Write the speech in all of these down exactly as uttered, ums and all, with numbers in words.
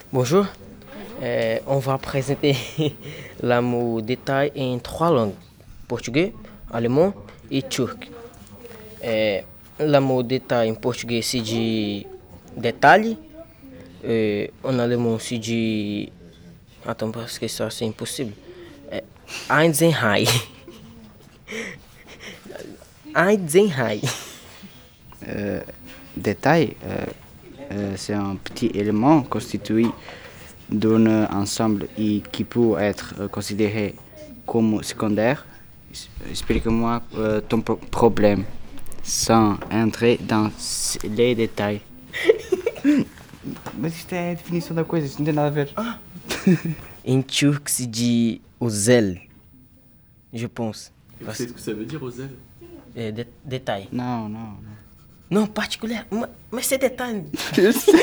Bonjour. Euh, on va présenter le mot détail en trois langues, portugais, allemand et turc. Euh, le mot détail en portugais se dit detalhe, euh, en allemand se dit... Attends, parce que ça c'est impossible. Euh, Einzelheit. Einzelheit. Euh, détail, euh, euh, c'est un petit élément constitué d'un ensemble et qui peut être euh, considéré comme secondaire. Explique-moi euh, ton pro- problème sans entrer dans les détails. Mas isto é a definição da coisa, isto não tem nada a ver. En turc se dit ozel, je pense. Vous savez ce que ça veut dire, Rosel? Euh, dé- détail. Não, não, não. Non, particulier. Mais, mais c'est détail. Eu sei.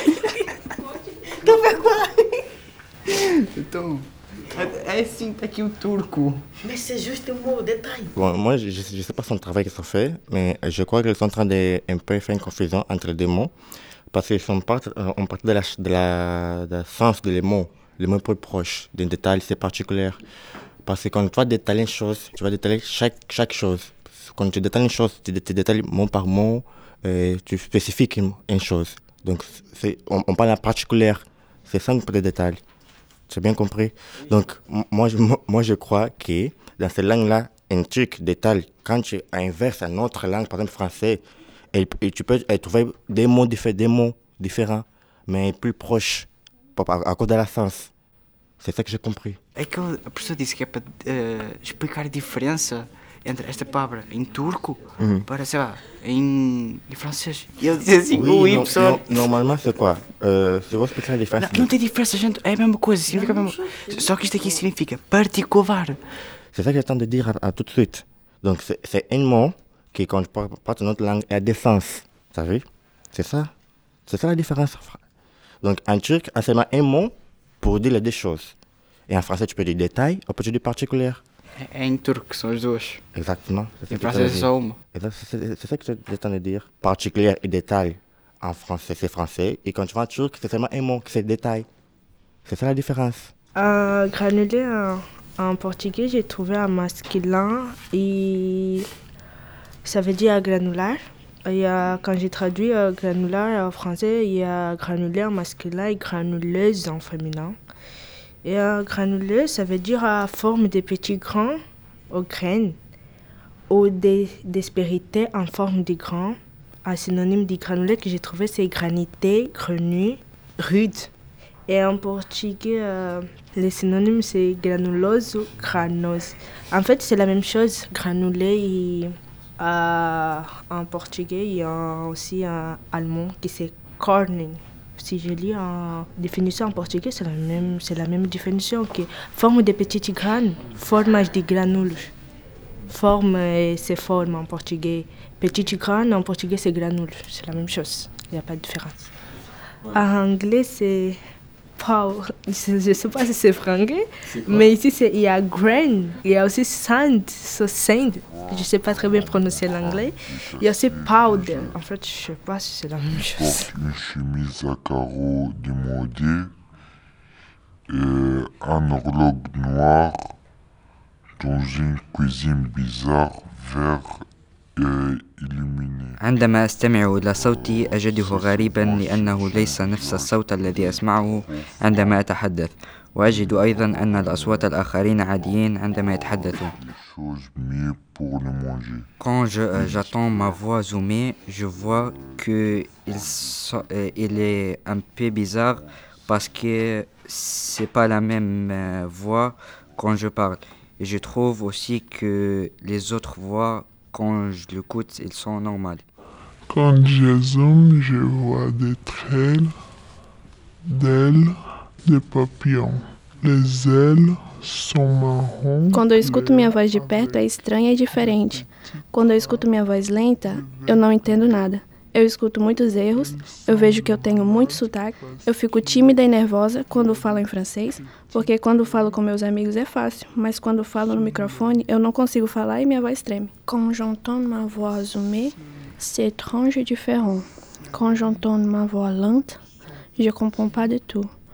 Então, é assim, tá aqui o turco. Mais c'est juste un mot, détail. Bon, moi, je ne sais pas son travail qu'ils ont fait, mais je crois qu'ils sont en train de un peu faire une confusion entre les deux mots, parce qu'ils sont part, euh, on part de la, de la, de la sens des mots, les mots plus proches d'un détail, c'est particulier. Parce que quand tu vas détailler une chose, tu vas détailler chaque, chaque chose. Quand tu détailles une chose, tu, dé- tu détailles mot par mot, euh, tu spécifies une, une chose. Donc, c'est, on, on parle en particulier, c'est ça pour les détails. Tu as bien compris? Donc, m- moi, je, moi, moi, je crois que dans ces langues-là, un truc détail, quand tu inverses une autre langue, par exemple français, et, et tu peux euh, trouver des mots, diffé- des mots différents, mais plus proches, par- par- à cause de la sens. C'est ça que j'ai compris. É que ele- a professora disse que é para eh, explicar a diferença entre esta palavra em turco para, sei lá, em, em francês. E ele disse assim, o Oui, Y. no- no- normalement, c'est quoi? Euh, je vais expliquer la différence. Não, não tem diferença, gente. É a mesma coisa, significa a mesma coisa. Só que isto aqui significa particular. C'est ça que j'attends de dire à, à tout de suite. Donc, c'est, c'est un mot qui, quand je parle, parle une autre langue, a des sens. T'as vu? C'est ça. C'est ça la différence. Donc, en turc, c'est seulement un mot pour dire les deux choses. Et en français, tu peux dire détail ou tu peux dire particulier. É, é em turco, são as duas. Exactement. C'est Em ça que francês é je- só uma. Exact- C'est, c'est- c'est ça que j'attends de dire. Particulier et détail. En français, c'est français. Et quand tu vas en turc, c'est seulement un mot qui c'est détail. C'est ça la différence. Euh, granulé en, en portugais, j'ai trouvé un masculin et ça veut dire granulaire. Il y a, quand j'ai traduit euh, granulaire en français, il y a granulaire masculin et granuleuse en féminin. Et euh, granuleux, ça veut dire à forme de petits grains aux graines ou des, des spérités en forme de grains. Un synonyme de granulé que j'ai trouvé, c'est granité, grenu, rude. Et en portugais, euh, les synonymes, c'est granulose ou granose. En fait, c'est la même chose, granulé et, euh, en portugais et en- aussi en allemand, qui c'est corning. Si je lis en définition en portugais, c'est la même, c'est la même définition que forme de petites graines, formage de granules. Forme, euh, c'est forme en portugais. Petite graine, en portugais, c'est granule. C'est la même chose. Il n'y a pas de différence. En anglais, c'est pow. Je ne sais pas si c'est franglais, mais ici, c'est, il y a grain. Il y a aussi sand. So sand. Je ne sais pas très bien prononcer l'anglais. Il y a aussi powder. En fait, je ne sais pas si c'est la même chose. Porte une chemise à carreaux démodée et un horloge noir dans une cuisine bizarre, vert et illuminé. عندما أستمع إلى صوتي أجده غريبا لأنه ليس نفس الصوت الذي أسمعه عندما أتحدث، وأجد أيضا أن الأصوات الآخرين عاديين عندما يتحدثون. Des choses mieux pour le manger. Quand je, euh, j'entends ma voix zoomée, je vois que il, so- euh, il est un peu bizarre parce que c'est pas la même euh, voix quand je parle. Et je trouve aussi que les autres voix, quand je l'écoute, ils sont normales. Quand je zoome, je vois des trails d'ailes de papillons. Les ailes são marrom. Quando eu escuto minha voz de perto é estranha e diferente. Quando eu escuto minha voz lenta, eu não entendo nada. Eu escuto muitos erros, eu vejo que eu tenho muito sotaque, eu fico tímida e nervosa quando falo em francês, porque quando falo com meus amigos é fácil, mas quando falo no microfone eu não consigo falar e minha voz treme. Quand j'entends ma voix zoomée, c'est étrange et différent. Quand j'entends ma voix lente, je comprends pas du tout.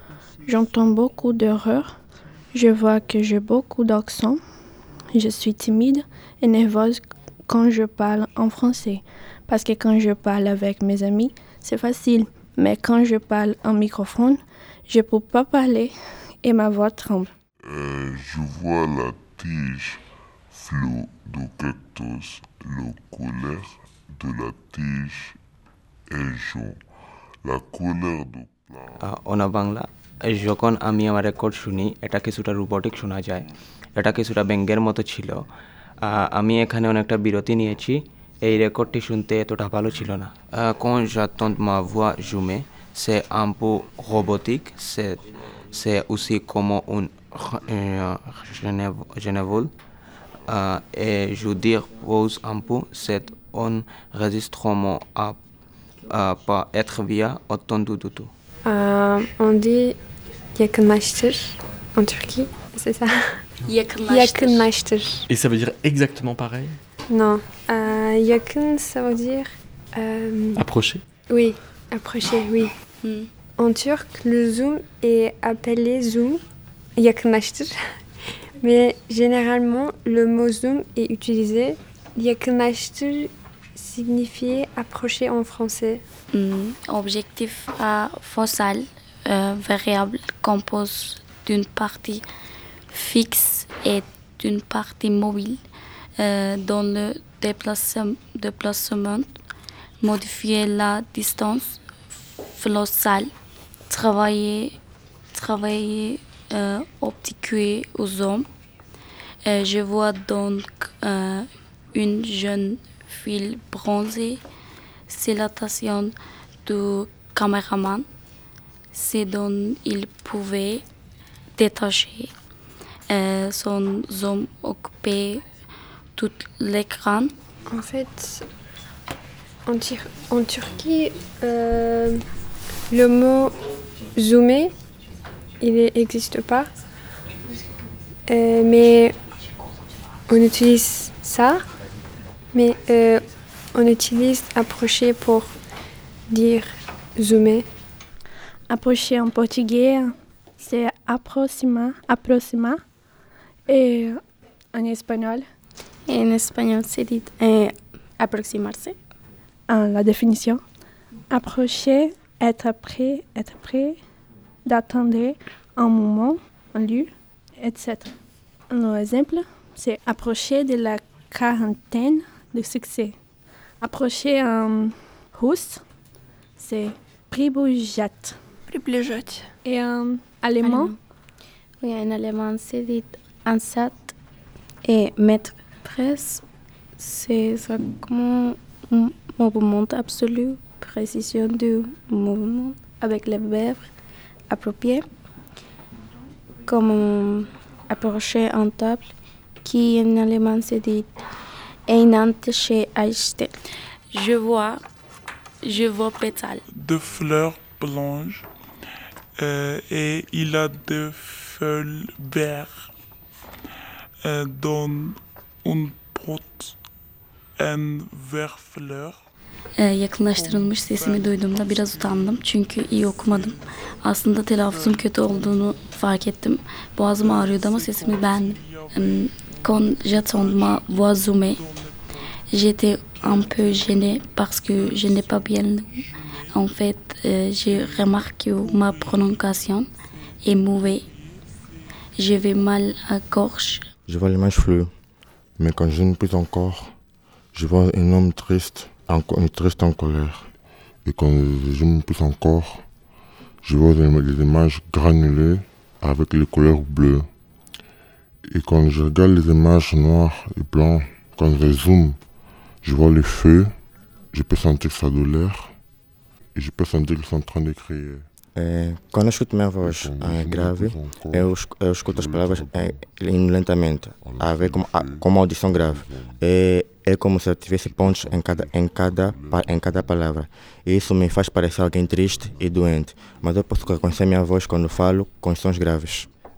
J'entends beaucoup d'erreurs. Je vois que j'ai beaucoup d'accent. Je suis timide et nerveuse quand je parle en français. Parce que quand je parle avec mes amis, c'est facile. Mais quand je parle en microphone, je ne peux pas parler et ma voix tremble. Euh, je vois la tige floue du cactus. La couleur de la tige est jaune. La couleur du plant. অনাবাংলা যখন আমি আমার রেকর্ড শুনি এটা কিছুটা রোবটিক শোনা যায়, এটা কিছুটা ব্যঙ্গের মতো ছিল। আমি এখানে অনেকটা বিরতি নিয়েছি, এই রেকর্ডটি শুনতে এতটা ভালো ছিল না। Quand j'entends ma voix jouer, c'est un peu robotique, c'est, c'est aussi comme un génévole. Euh, et je dire pose un peu, c'est un enregistrement à, à pas être bien entendu du tout. Euh, on dit yakınlaştır en Turquie, c'est ça? Yakınlaştır. Et ça veut dire exactement pareil? Non. Euh, yakın, ça veut dire... Euh, Approcher? Oui, approcher, oui. Mm. En turc, le zoom est appelé zoom, yakınlaştır. Mais généralement, le mot zoom est utilisé. Yakınlaştır signifie approcher en français. Mm. Objectif à fossile, euh, variable, compose d'une partie fixe et d'une partie mobile. Euh, dans le déplacement, déplacement, modifier la distance fossile, travailler, travailler euh, obtiquer aux hommes. Euh, je vois donc euh, une jeune fille bronzée. C'est l'attention du caméraman. C'est dont il pouvait détacher euh, son zoom occupé tout l'écran. En fait, en, Tur- en Turquie, euh, le mot zoomer, il n'existe pas. Euh, mais on utilise ça, mais euh, on utilise approcher pour dire zoomer. Approcher en portugais, c'est aproxima, aproxima. Et en espagnol? En espagnol, c'est dit euh, approximarse. Ah, la définition. Approcher, être prêt, être prêt, d'attendre un moment, un lieu, et cetera. Un exemple, c'est approcher de la quarantaine de succès. Approcher en russe, c'est približat. Približat. Et en allemand? Oui, en allemand, c'est dit ansat. Et mettre presse, c'est ça comme un mouvement absolu, précision du mouvement avec les verbes appropriés, comme approcher en table, qui en allemand se dit einantische Eiste. Je vois, je vois pétales. De fleurs blanches euh, et il a des feuilles vertes euh, dans une porte un vert fleur. Ee, yakınlaştırılmış sesimi duyduğumda biraz utandım çünkü iyi okumadım. Aslında telaffuzum kötü olduğunu fark ettim. Boğazım ağrıyordu ama sesimi beğendim. Quand j'entends ma voix zoomée, j'étais un peu gênée parce que je n'ai pas bien lu. En fait, euh, j'ai remarqué que ma prononciation est mauvaise. Je vais mal à gorge. Je vois l'image floue, mais quand je ne plus encore, je vois un homme triste. Encore, triste en colère. Et quand je me pousse encore, je vois des, des images granulées avec les couleurs bleues. Et quand je regarde les images noires et blanches, quand je zoome, je vois les feux, je peux sentir sa douleur et je peux sentir qu'ils sont en train de crier. É, quando eu escuto minha voz é, grave, eu, eu escuto as palavras é, lentamente, a ver como, a, como audição grave. É, é como se eu tivesse pontos em cada, em, cada, em cada palavra. E isso me faz parecer alguém triste e doente, mas eu posso reconhecer minha voz quando falo com sons graves.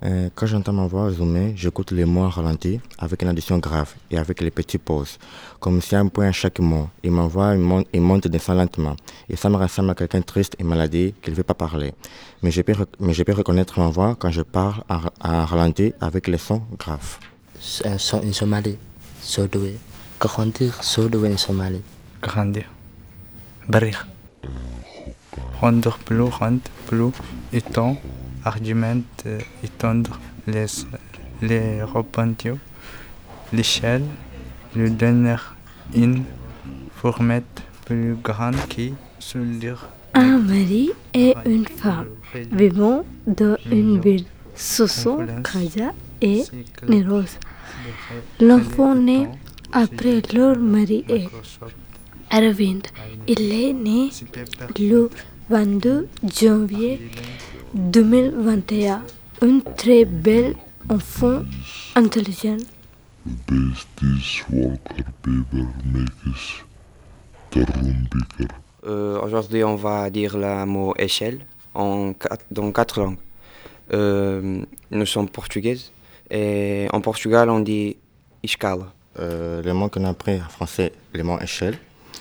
Euh, quand j'entends ma voix zoomée, j'écoute les mots en ralenti avec une addition grave et avec les petites pauses. Comme si un point à chaque mot. Et ma voix il monte, il monte et descend lentement. Et ça me ressemble à quelqu'un triste et maladie qui ne veut pas parler. Mais je, peux, mais je peux reconnaître ma voix quand je parle en, en ralenti avec les sons graves. In Somali, soo dhaweey. Gaqoontiq soo dhaweey in Somali. Gaqoontiq. Bariq. Rondeur bleu, rond, bleu, étend, argument, étendre, les, les repentiers, l'échelle, le donner, une fourmette plus grande qui se lire. Un mari et une femme vivant dans une ville. Ce sont Kaja et Niroz. L'enfant naît après leur mari et Arvind. Il est né le vingt-deux janvier deux mille vingt et un. Un très bel enfant intelligent. Euh, aujourd'hui, on va dire le mot échelle en quatre, dans quatre langues. Euh, nous sommes portugaises et en Portugal, on dit escala. Euh, les mots qu'on a appris en français, les mots échelle.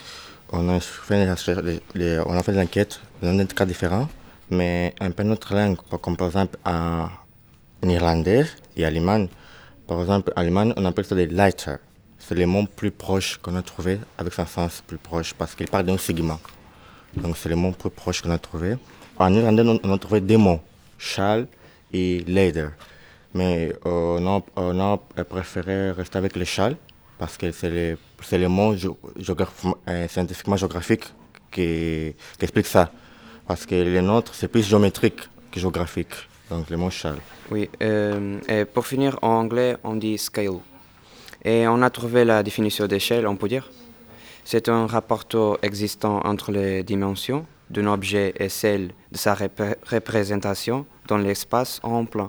On a fait, les, les, on a fait des enquêtes dans des cas différents, mais un peu notre langue, comme par exemple en irlandais et allemand. Par exemple, en allemand, on appelle ça des Leiter. C'est les mots plus proches qu'on a trouvés avec un sens plus proche parce qu'il parle d'un segment. Donc, c'est les mots plus proches qu'on a trouvés. En irlandais, on a trouvé deux mots, châle et leder. Mais euh, on, a, on a préféré rester avec le châle parce que c'est les, c'est les mots euh, scientifiquement géographiques qui, qui expliquent ça. Parce que les nôtres, c'est plus géométrique que géographique. Donc, les mots châle. Oui, euh, et pour finir, en anglais, on dit scale. Et on a trouvé la définition d'échelle, on peut dire. C'est un rapport existant entre les dimensions d'un objet et celle de sa rep- représentation dans l'espace en plan.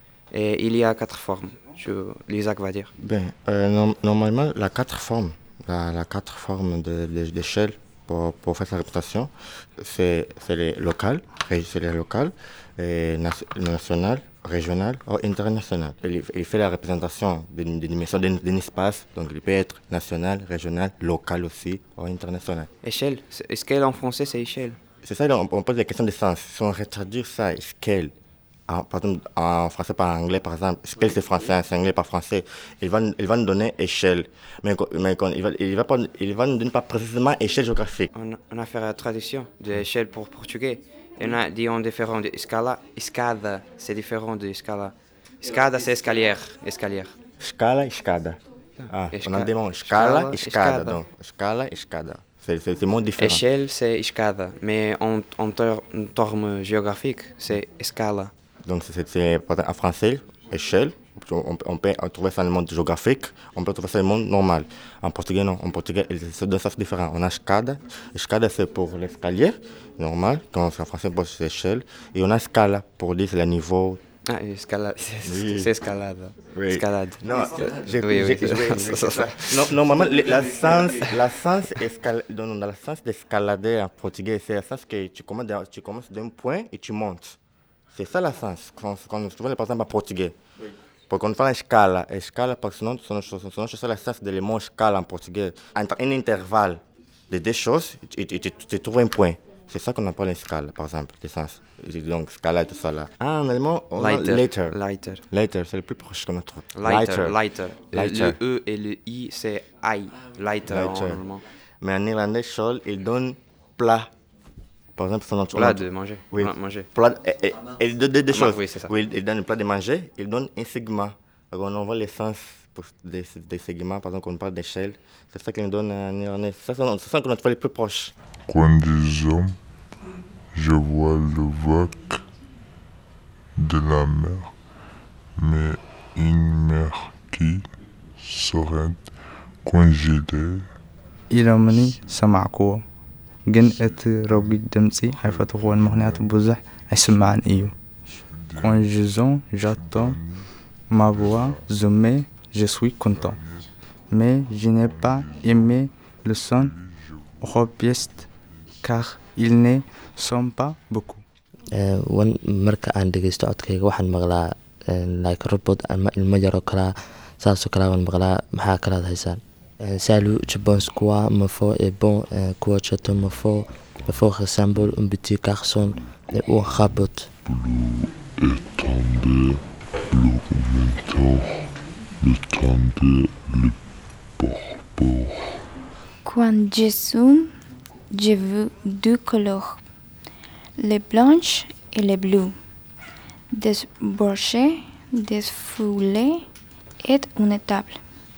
Et il y a quatre formes, je, l'Isaac va dire. Ben, euh, no- normalement, la quatre formes, la, la quatre formes de, de, d'échelle pour, pour faire sa représentation, c'est, c'est les locales, c'est les locales, et na- nationales, régional ou international. Il, il fait la représentation d'une dimension d'un espace, donc il peut être national, régional, local aussi, ou international. Échelle, scale en français c'est échelle. C'est ça, on, on pose la question de sens. Si on traduit ça, scale, en, par exemple, en français par anglais par exemple, scale c'est français, c'est anglais par français, il va, il va nous donner échelle, mais, mais il, va, il, va pas, il va nous donner pas précisément échelle géographique. On, on a fait la traduction de échelle pour portugais. On a dit en différent de escala, escada, c'est différent de escala. Escada, c'est escalière, escalière. Scala, escada. Ah, Esca- on a des mots, scala, escala, escada. escada. Donc, scala, escada. C'est, c'est, c'est mots différents. Échelle, c'est escada, mais en, en, ter, en termes géographiques, c'est escala. Donc, c'est, c'est, en français, échelle, on, on peut trouver ça dans le monde géographique, on peut trouver ça dans le monde normal. En portugais, non. En portugais, c'est deux sens différents. On a escada. Escada, c'est pour l'escalier, normal. Quand en français, c'est échelle. Et on a scala, pour dire c'est le niveau. Ah, escalade, c'est, Oui. c'est escalade. Oui. Escalade. Non, j'ai, oui, j'ai, oui. j'ai- j'ai- j'ai- non, normalement, le- la sens, la sens escala- dans, dans le sens d'escalader en portugais, c'est le sens que tu commences, d'un- tu commences d'un point et tu montes. C'est ça la sens, quand, quand on se trouve par exemple en portugais. Oui. Porque quando fala escala, escala, porque senão, senão, senão c'est la sens de le mot escala en portugais. Entre un intervalle de deux choses, tu, tu, tu, tu trouves un point. C'est ça qu'on appelle escala, par exemple, des sens. Donc, scala et tout ça là. Ah, en allemand, on a Later. later. Later. Later, c'est le plus proche qu'on a trouvé. Lighter. Lighter. Lighter. Le E et le I, c'est I. Lighter, Lighter. en allemand. Mais en irlandais, Scholl, il donne plat. Par exemple, son autre Plat de manger. Oui. Plat de manger. Plat, et, et, et deux, deux, deux Ah, choses. oui, c'est ça. Oui, il donne le plat de manger, il donne un segment. Alors, on envoie les sens pour des, des segments, par exemple, quand on parle d'échelle. C'est ça qu'il donne en irlandais. C'est ça, c'est ça qu'on a trouvé le plus proche. Quand des hommes, je vois le vague de la mer, mais une mer qui serait congelée. ኢሎምኒ ሰማዕክዎ ግን እቲ ረጒድ ድምፂ ኣይፈትኽዎን ምክንያቱ ብዙሕ ኣይስማዕን እዩ ኮንዥዞን ዣቶ ማቡዋ ዙሜ je suis content mais je n'ai pas aimé le son robiste car ils ne sont pas beaucoup wan marka aan dhegeysto codkayga waxaan maqlaa like robot ilmo yaro kala saasoo kala waan maqlaa maxaa kalaad haysaan salut je pense quoi me faut et bon quoi je te me faut me faut ressemble un petit garçon et un rabot étendez le commentaire étendez le barbare. Quand je zoome, je vois deux couleurs, les blanches et les bleues, des brochets, des foulées et une table.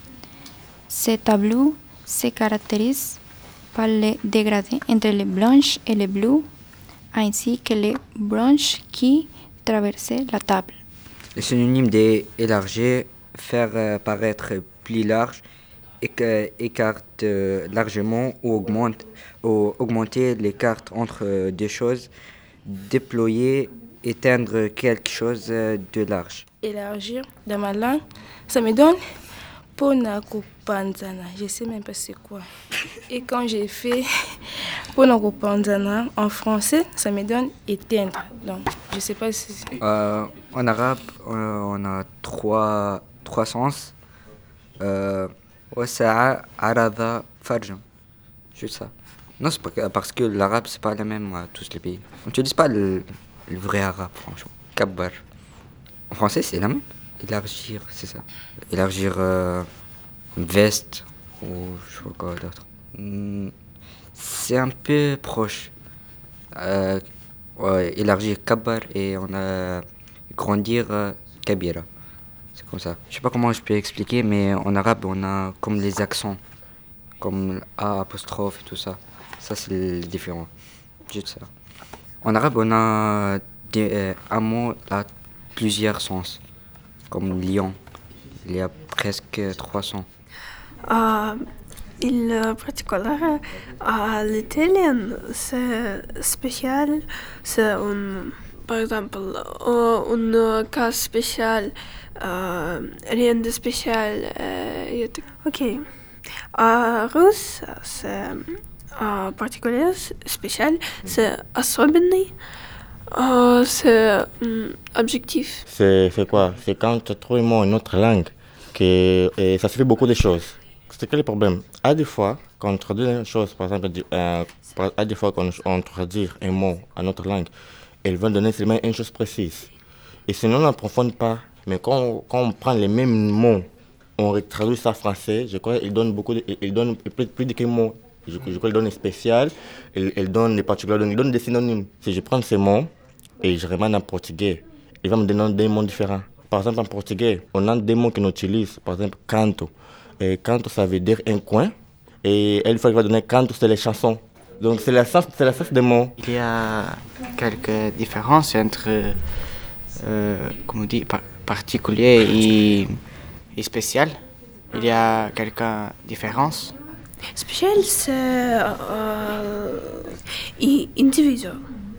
Ces tableaux se caractérisent par les dégradés entre les blanches et les bleues, ainsi que les branches qui traversaient la table. Le synonyme d'élargir, faire euh, paraître plus large, écarte euh, largement ou augmente ou augmenter l'écart entre euh, deux choses, déployer, éteindre quelque chose euh, de large. Élargir dans ma langue, ça me donne Ponakupanzana. Je sais même pas c'est quoi. Et quand j'ai fait Ponakupanzana en français, ça me donne éteindre. Donc, je sais pas si. Euh, en arabe, on a trois trois sens. Euh, Wasa'a, arada, farjan. Juste ça. Non, c'est pas, parce que l'arabe, c'est pas le même à tous les pays. On n'utilise pas le, le vrai arabe, franchement. Kabbar. En français, c'est la même. Élargir, c'est ça. Élargir euh, une veste ou je sais pas quoi d'autre. Mm, c'est un peu proche. Euh, ouais, élargir kabbar et on a grandir euh, kabira. C'est comme ça. Je sais pas comment je peux expliquer, mais en arabe, on a comme les accents, comme A, apostrophe et tout ça. Ça, c'est différent. Juste ça. En arabe, on a des, euh, un mot à plusieurs sens, comme lion. Il y a presque trois cents. Uh, il particulier à l'italien, c'est spécial. C'est un, par exemple, un cas spécial. Uh, rien de spécial. Uh, ok. En russe, c'est uh, particulier, spécial, c'est особенный, uh, c'est um, objectif. C'est, c'est quoi? C'est quand tu trouves un mot, une autre langue, que et ça se fait beaucoup de choses. C'est quel est le problème? À des fois, quand on traduit une chose, par exemple, euh, à des fois, quand on traduit un mot en autre langue, elle va donner seulement une chose précise. Et sinon, on n'approfondit pas. Mais quand on, quand on prend les mêmes mots, on traduit ça en français, je crois qu'il donne beaucoup de, il donne plus, plus de quelques mots. Je, je crois qu'il donne des spécial, il, il donne des particuliers, il donne des synonymes. Si je prends ces mots et je remets en portugais, il va me donner des mots différents. Par exemple, en portugais, on a des mots qu'on utilise, par exemple, canto. Et canto, ça veut dire un coin. Et une fois qu'il va donner canto, c'est les chansons. Donc c'est la sens, c'est la sens des mots. Il y a quelques différences entre, euh, comment on dit, par, particulier et, et spécial. Il y a quelques différences. Spécial, c'est euh, individuel.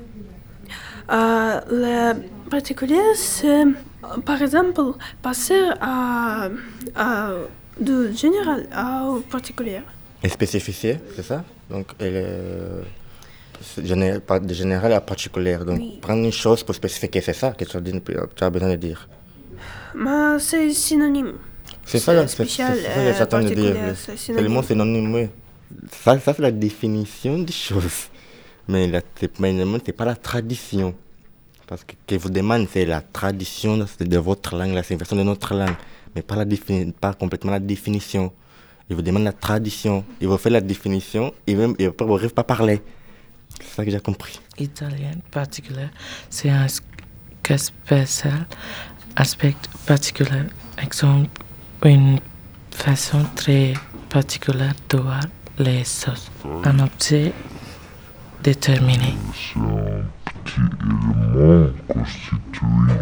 Euh, le particulier, c'est, par exemple, passer à, à du général au particulier. Et spécifié, c'est ça? Donc, elle est général, de général à particulier. Donc, oui. Prendre une chose pour spécifier, c'est ça que tu as, dit, tu as besoin de dire. Mais c'est synonyme. C'est ça, c'est, spécial, c'est, c'est ça que j'attends de dire. C'est, c'est le mot synonyme, oui. Ça, ça, c'est la définition des choses. Mais la, c'est, mais c'est pas la tradition. Parce que ce que vous demandez, c'est la tradition de votre langue, la version de notre langue. Mais pas, la défini- pas complètement la définition. Il vous demande la tradition. Il vous fait la définition et même il ne arrive pas à parler. C'est ça que j'ai compris. Italien particulier, c'est un cas spécial, aspect particulier. Exemple, une façon très particulière de voir les choses. Un objet déterminé. C'est un petit élément constitué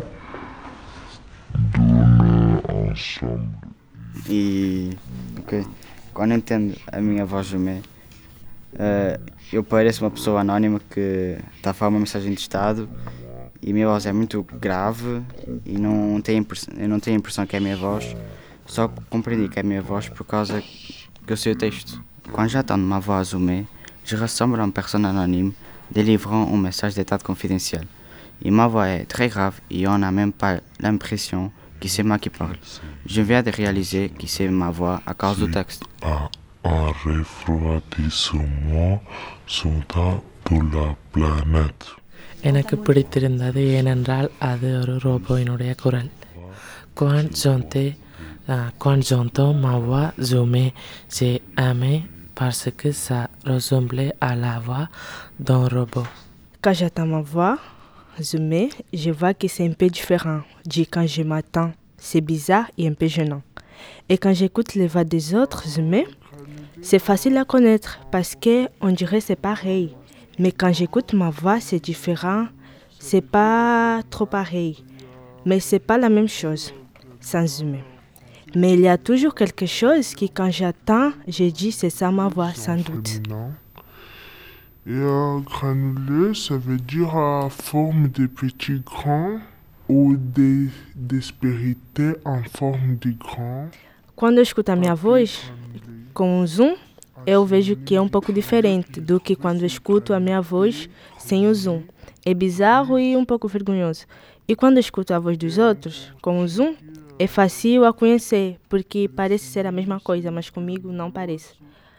d'un ensemble. E, ok, quando eu entendo a minha voz do meio, uh, eu pareço uma pessoa anónima que está a falar uma mensagem de estado e a minha voz é muito grave e não tenho eu não tenho a impressão que é a minha voz, só compreendi que é a minha voz por causa que eu sei o texto. Quand j'entends ma voix zoomée, je ressemble à une personne anonyme délivrant un message d'état confidentiel. Et ma voix est très grave et on n'a même pas l'impression que c'est moi qui parle. Je viens de réaliser que c'est ma voix à cause du texte. Un refroidissement soudain de la planète. எனக்கு பிடித்திருந்தது ஏனென்றால் அது ஒரு ரோபோவினுடைய குரல். Quand j'entends, uh, quand j'entends ma voix zoomer, j'ai aimé parce que ça ressemblait à la voix d'un robot. Quand j'entends ma voix zoomer, je vois que c'est un peu différent de quand je m'attends. C'est bizarre et un peu gênant. Et quand j'écoute les voix des autres zoomer, c'est facile à connaître parce qu'on dirait c'est pareil. Mais quand j'écoute ma voix, c'est différent. C'est pas trop pareil. Mais c'est pas la même chose, sans zoomer. Mais il y a toujours quelque chose qui, quand j'attends, je dis c'est ça ma voix, sans doute. Et euh, granulé, ça veut dire à forme de petits grains ou des aspérités en forme de grains. Quando eu escuto a minha voz com o zoom, eu vejo que é um pouco diferente do que quando eu escuto a minha voz sem o zoom. É bizarro e um pouco vergonhoso. E quando eu escuto a voz dos outros com o zoom, é fácil a conhecer, porque parece ser a mesma coisa, mas comigo não parece.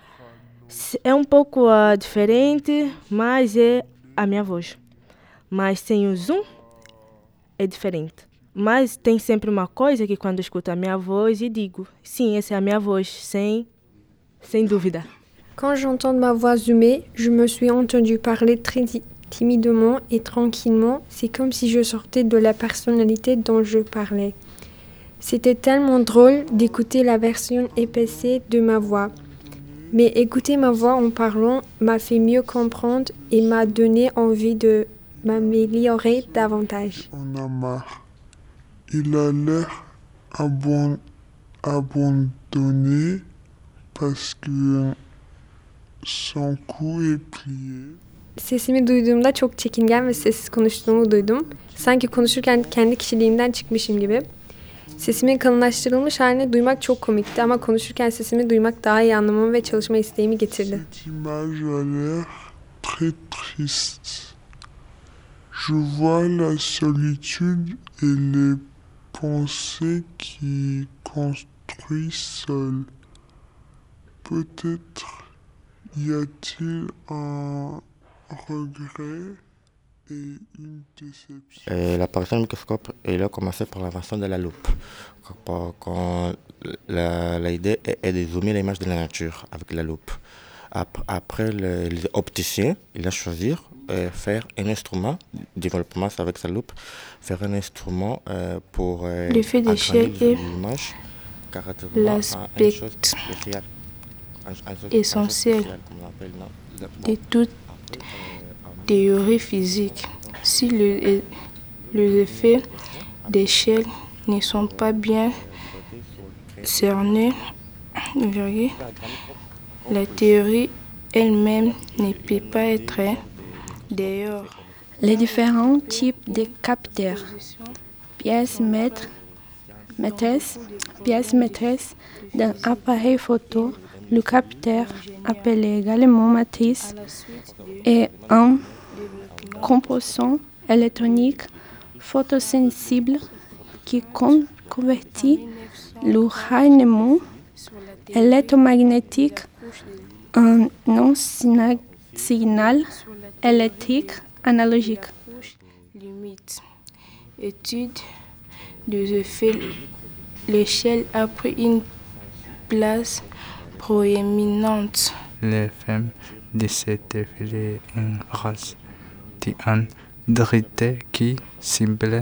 É um pouco uh, diferente, mas é a minha voz. Mas sem o zoom, é diferente. Mas tem sempre uma coisa que quando eu escuto a minha voz e digo, sim, essa é a minha voz, sem, sem dúvida. Quand j'entends ma voix zoomée, je me suis entendu parler très timidement et tranquillement. C'est comme si je sortais de la personnalité dont je parlais. C'était tellement drôle d'écouter la version épaissée de ma voix. Mais écouter ma voix en parlant m'a fait mieux comprendre et m'a donné envie de m'améliorer davantage. On a marre. Il a l'air abon- abandonné parce que son cou est plié. Sesimi duyduğumda çok çekingen ve sessiz konuştuğumu duydum. Sanki konuşurken kendi kişiliğimden çıkmışım gibi. Sesimin kalınlaştırılmış halini duymak çok komikti ama konuşurken sesimi duymak daha iyi anlamamı ve çalışma isteğimi getirdi. Cette image a l'air très triste. Je vois la solitude et les pensées qui construisent seul. Peut-être y a-t-il un regret et une déception. Et l'apparition du microscope, il a commencé par l'invention de la loupe. Quand, quand la, l'idée est, est de zoomer l'image de la nature avec la loupe. Après, le, les opticiens, il a choisi euh, faire un instrument, développement avec sa loupe, faire un instrument euh, pour euh, l'effet d'échelle est l'image, l'aspect essentiel de toute théorie physique. Si le, les effets d'échelle ne sont pas bien cernés, la théorie elle-même ne peut pas être d'ailleurs. Les différents types de capteurs. Pièces maîtres, maîtresses, pièces maîtresses d'un appareil photo, le capteur, appelé également matrice, est un composant électronique photosensible qui convertit le rayonnement électromagnétique en un signal électrique analogique. Limite. Étude des effets. L'échelle a pris une place proéminente. Les femmes de cette défilé une race d'andrité qui semble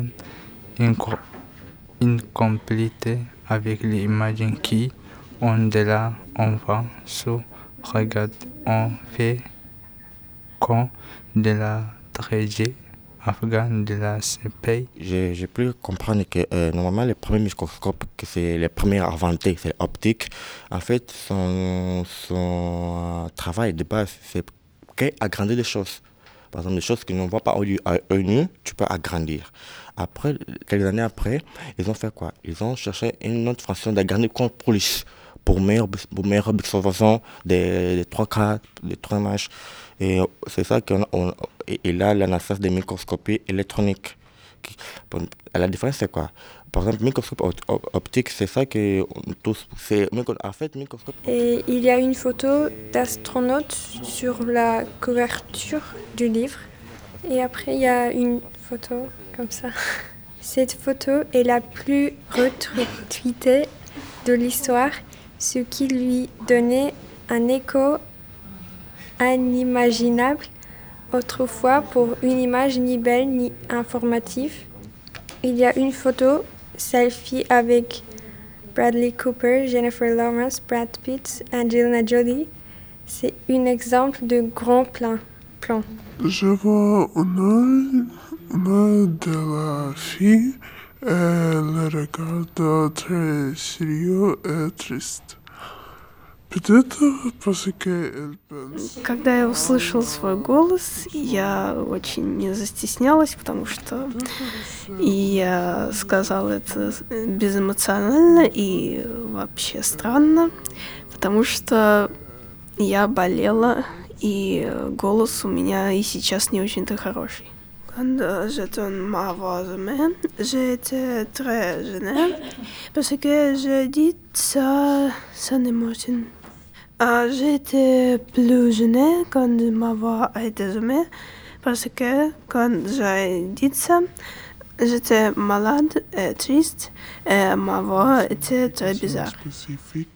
incomplète avec les images qui, au-delà, on va se regarder, on fait quand de la tragédie afghane de la C P I. J'ai, j'ai pu comprendre que euh, normalement les premiers microscopes, que c'est les premiers inventés, c'est l'optique. En fait, son, son travail de base, c'est qu'agrandir des choses. Par exemple, des choses que l'on ne voit pas à œil nu, tu peux agrandir. Après, quelques années après, ils ont fait quoi? Ils ont cherché une autre façon d'agrandir encore plus pour meilleure, pour meilleure observation des, des trois cas, des trois images. Et c'est ça qu'on on, et là, la naissance des microscopies électroniques. La différence, c'est quoi? Par exemple, microscope optique, c'est ça que tous. C'est, en fait, microscope. Et il y a une photo d'astronaute sur la couverture du livre. Et après, il y a une photo comme ça. Cette photo est la plus retweetée de l'histoire, ce qui lui donnait un écho inimaginable autrefois pour une image ni belle ni informative. Il y a une photo selfie avec Bradley Cooper, Jennifer Lawrence, Brad Pitt, Angelina Jolie. C'est un exemple de grand plan. plan. Je vois un œil, un œil de la fille, elle regarde très sérieux et triste. Peut-être parce qu'elle pense... Когда я услышал свой голос, я очень не застеснялась, потому что и я сказала это безэмоционально и вообще странно, потому что я болела, и голос у меня и сейчас не очень-то хороший. Quand j'étais ma voix humaine, j'étais très gênée parce que j'ai dit ça sans émotion. Ah, j'étais plus gênée quand ma voix a été zoomée parce que quand j'ai dit ça, j'étais malade et triste et ma voix était très bizarre. Spécifique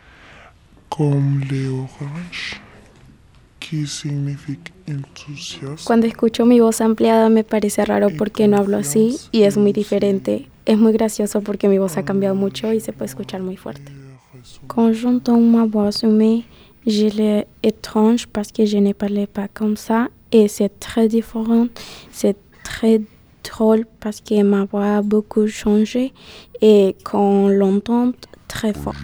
comme les oranges. ¿Qué significa entusiasmo? Cuando escucho mi voz ampliada me parece raro porque no hablo así y es muy diferente. Es muy gracioso porque mi voz ha cambiado mucho y se puede escuchar muy fuerte. Quand j'entends ma voix zoomée, je l'ai étrange parce que je ne parlais pas comme ça et c'est très différent. C'est très drôle parce que ma voix a beaucoup changé et qu'on l'entend très fort.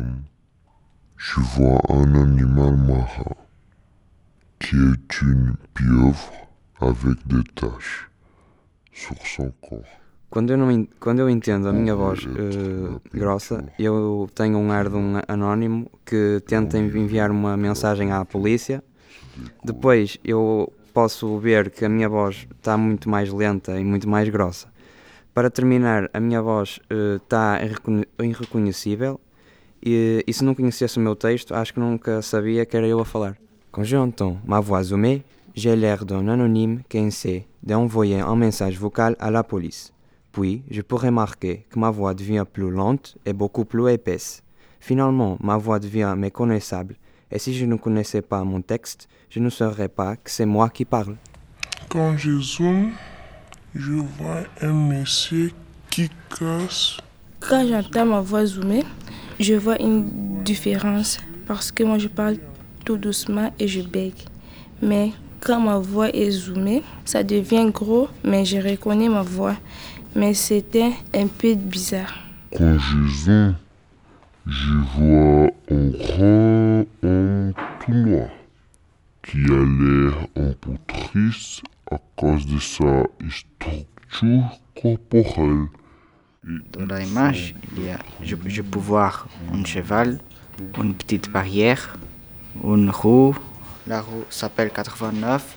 Je vois un animal marin qui est une pieuvre avec des taches sur son corps. Quando eu, não, quando eu entendo a minha voz uh, grossa, eu tenho um ar de um anónimo que tenta enviar uma mensagem à polícia. Depois eu posso ver que a minha voz está muito mais lenta e muito mais grossa. Para terminar, a minha voz está uh, irreconhecível e, e se não conhecesse o meu texto, acho que nunca sabia que era eu a falar. Quand j'entends ma voix zoomée, j'ai l'air d'un anonyme qui essaie d'envoyer un message vocal à la police. Puis, je peux remarquer que ma voix devient plus lente et beaucoup plus épaisse. Finalement, ma voix devient méconnaissable. Et si je ne connaissais pas mon texte, je ne saurais pas que c'est moi qui parle. Quand je zoome, je vois un monsieur qui casse. Quand j'entends ma voix zoomée, je vois une différence parce que moi je parle tout doucement et je bègue. Mais quand ma voix est zoomée, ça devient gros, mais je reconnais ma voix. Mais c'était un peu bizarre. Quand je zoome, je vois un grand homme tout noir qui a l'air un peu triste à cause de sa structure corporelle. Dans l'image, il y a, je, je peux voir un cheval, une petite barrière, une roue. La roue s'appelle quatre-vingt-neuf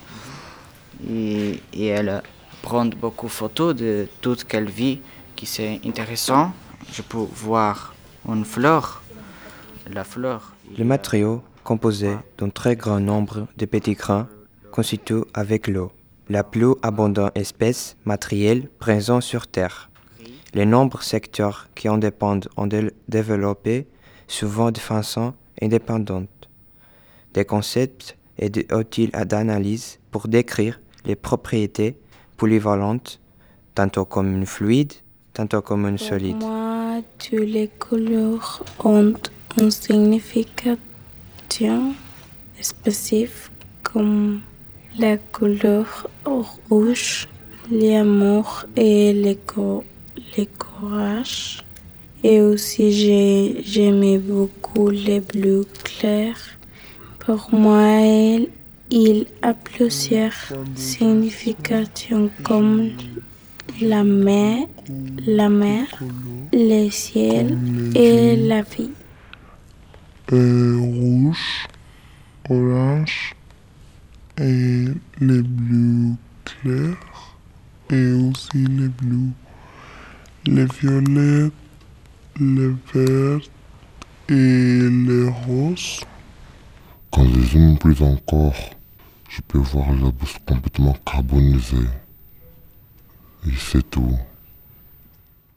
et, et elle prend beaucoup de photos de tout ce qu'elle vit qui c'est intéressant. Je peux voir une fleur. La fleur. Le matériau, composé d'un très grand nombre de petits grains, constitue avec l'eau la plus abondante espèce matérielle présente sur Terre. Les nombreux secteurs qui en dépendent ont développé souvent de façon indépendante des concepts et des outils d'analyse pour décrire les propriétés polyvalentes, tantôt comme une fluide, tantôt comme une solide. Pour moi, toutes les couleurs ont une signification spécifique comme la couleur rouge, l'amour et le, co- le courage. Et aussi, j'ai, j'aimais beaucoup les bleus clairs. Pour moi, il, il a plusieurs significations comme la mer, la mer, le ciel et la vie. euh, rouge, orange et les bleus clairs et aussi les bleus, les violets, les verts et les roses. Quand je zoome plus encore, je peux voir la bouche complètement carbonisée. Et c'est tout.